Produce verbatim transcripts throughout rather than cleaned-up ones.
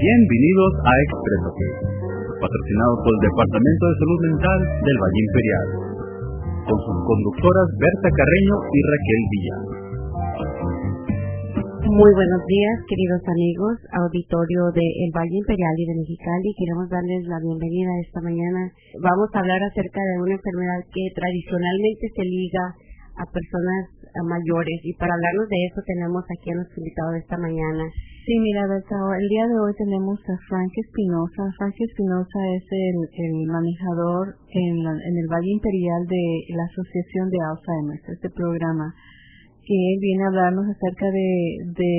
Bienvenidos a Exprésate, patrocinado por el Departamento de Salud Mental del Valle Imperial, con sus conductoras Berta Carreño y Raquel Villa. Muy buenos días, queridos amigos, auditorio de El Valle Imperial y de Mexicali. Queremos darles la bienvenida esta mañana. Vamos a hablar acerca de una enfermedad que tradicionalmente se liga a personas mayores, y para hablarnos de eso tenemos aquí a nuestro invitado de esta mañana. Sí, mira, Berta, el día de hoy tenemos a Frank Espinosa. Frank Espinosa es el, el manejador en, la, en el Valle Imperial de la Asociación de Alzheimer, este programa, que él viene a hablarnos acerca de, de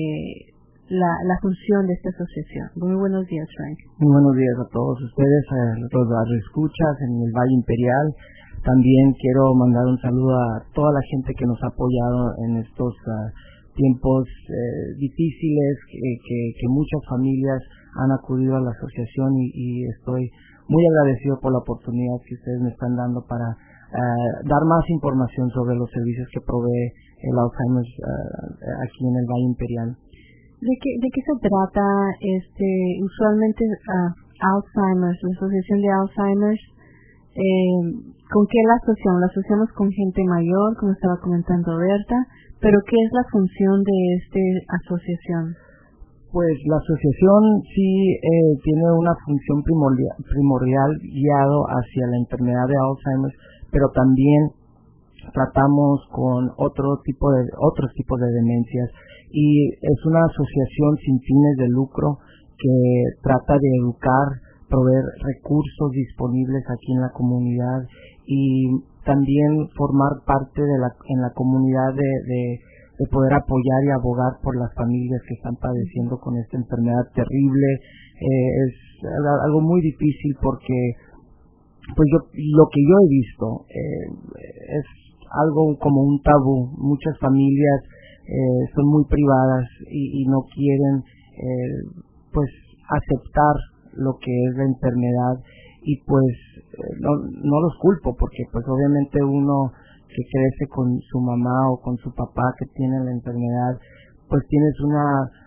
la, la función de esta asociación. Muy buenos días, Frank. Muy buenos días a todos ustedes, a los escuchas en el Valle Imperial. También quiero mandar un saludo a toda la gente que nos ha apoyado en estos uh, tiempos eh, difíciles, que, que, que muchas familias han acudido a la asociación y, y estoy muy agradecido por la oportunidad que ustedes me están dando para uh, dar más información sobre los servicios que provee el Alzheimer uh, aquí en el Valle Imperial. ¿De qué, de qué se trata este usualmente uh, Alzheimer, la Asociación de Alzheimer? Eh, ¿Con qué la asociamos? La asociamos con gente mayor, como estaba comentando Berta, pero ¿qué es la función de esta asociación? Pues la asociación sí eh, tiene una función primordial, primordial guiado hacia la enfermedad de Alzheimer, pero también tratamos con otro tipo de otros tipos de demencias, y es una asociación sin fines de lucro que trata de educar, proveer recursos disponibles aquí en la comunidad y también formar parte de la en la comunidad de, de, de poder apoyar y abogar por las familias que están padeciendo con esta enfermedad terrible. Eh, es algo muy difícil porque pues yo lo que yo he visto eh, es algo como un tabú. Muchas familias eh, son muy privadas y, y no quieren eh, pues aceptar lo que es la enfermedad, y pues no, no los culpo porque pues obviamente uno que crece con su mamá o con su papá que tiene la enfermedad, pues tienes una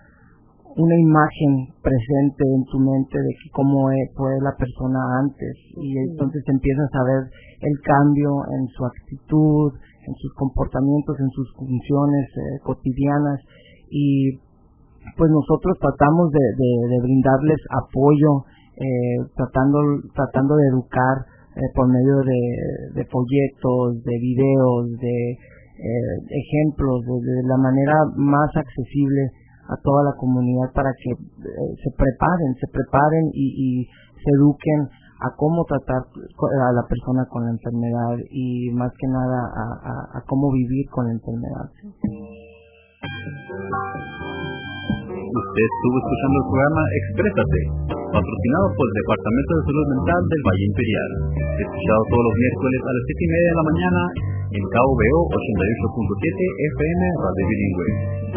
una imagen presente en tu mente de que cómo fue la persona antes, y entonces empiezas a ver el cambio en su actitud, en sus comportamientos, en sus funciones eh, cotidianas, y pues nosotros tratamos de, de, de brindarles apoyo, eh, tratando tratando de educar eh, por medio de, de folletos, de videos, de eh, ejemplos, de, de la manera más accesible a toda la comunidad para que eh, se preparen, se preparen y, y se eduquen a cómo tratar a la persona con la enfermedad y más que nada a, a, a cómo vivir con la enfermedad. Usted estuvo escuchando el programa Exprésate, patrocinado por el Departamento de Salud Mental del Valle Imperial. Escuchado todos los miércoles a las siete y media de la mañana en K V O ochenta y ocho punto siete F M Radio Bilingüe.